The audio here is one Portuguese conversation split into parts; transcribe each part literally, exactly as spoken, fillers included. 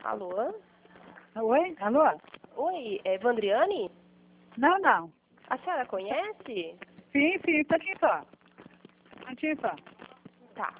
Alô? Oi? Alô? Oi, é Vandriane? Não, não. A senhora conhece? Sim, sim, tá aqui só. Aqui só. Tá.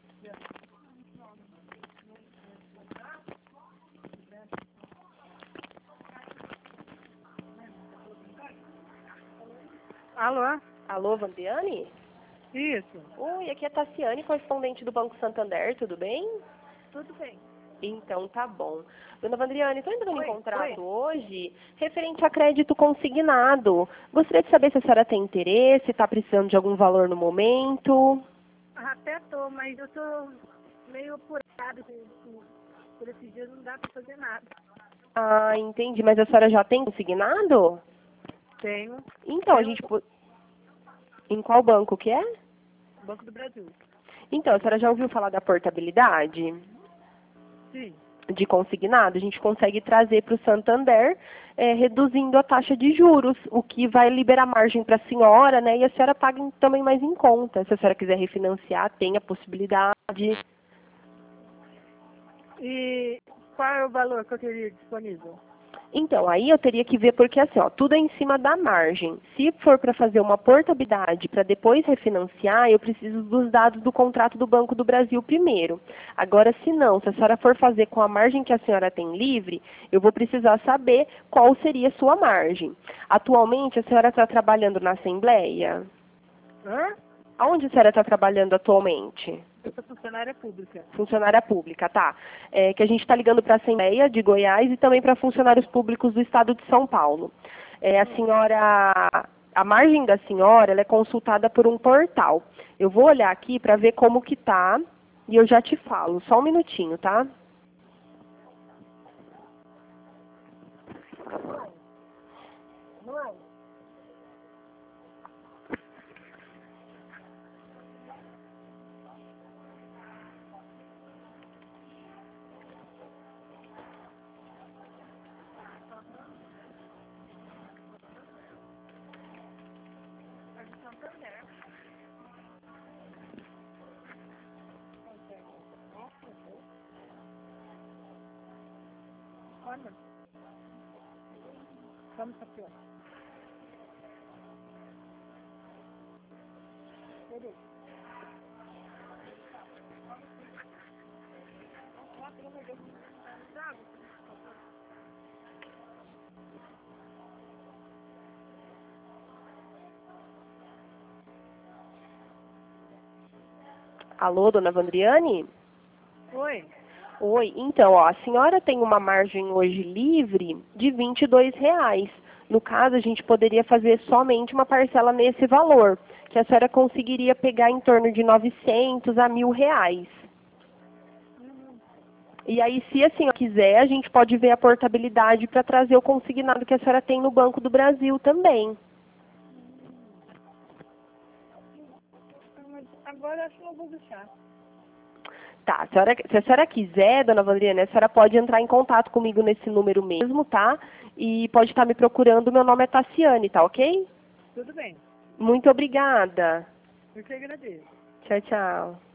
Alô? Alô, Vandriane? Isso. Oi, aqui é Tassiane, correspondente do Banco Santander, tudo bem? Tudo bem. Então tá bom. Dona Vandriane, estou entrando Oi, em contrato oi. hoje referente a crédito consignado. Gostaria de saber se a senhora tem interesse, está precisando de algum valor no momento. Até tô, mas eu tô meio apurado. Por esses dias não dá pra fazer nada. Ah, entendi. Mas a senhora já tem consignado? Tenho. Então, a Tenho gente... po- Em qual banco que é? o Banco do Brasil. Então, a senhora já ouviu falar da portabilidade Sim. de consignado? A gente consegue trazer para o Santander, eh, reduzindo a taxa de juros, o que vai liberar margem para a senhora, né? E a senhora paga em- também mais em conta. Se a senhora quiser refinanciar, tem a possibilidade. E qual é o valor que eu teria disponível? Então, aí eu teria que ver, porque assim, ó, tudo é em cima da margem. Se for para fazer uma portabilidade para depois refinanciar, eu preciso dos dados do contrato do Banco do Brasil primeiro. Agora, se não, se a senhora for fazer com a margem que a senhora tem livre, eu vou precisar saber qual seria a sua margem. Atualmente, a senhora está trabalhando na Assembleia? Hã? Aonde a senhora está trabalhando atualmente? Eu sou funcionária pública. Funcionária pública, tá. É, que a gente está ligando para a Assembleia de Goiás e também para funcionários públicos do Estado de São Paulo. É, a senhora, a margem da senhora, ela é consultada por um portal. Eu vou olhar aqui para ver como que tá e eu já te falo. Só um minutinho, tá? Mãe? Olha. Vamos aqui, ó. Beleza. Ah, pelo amor de Deus, não dá. Alô, dona Vandriane? Oi. Oi, então, ó, a senhora tem uma margem hoje livre de vinte e dois reais. No caso, a gente poderia fazer somente uma parcela nesse valor, que a senhora conseguiria pegar em torno de novecentos a mil reais. E aí, se a senhora quiser, a gente pode ver a portabilidade para trazer o consignado que a senhora tem no Banco do Brasil também. Mas agora acho que não vou deixar. Tá, a senhora- se a senhora quiser, dona Vandriana, a senhora pode entrar em contato comigo nesse número mesmo, tá? E pode estar me procurando, meu nome é Tassiane, tá ok? Tudo bem. Muito obrigada. Eu que agradeço. Tchau, tchau.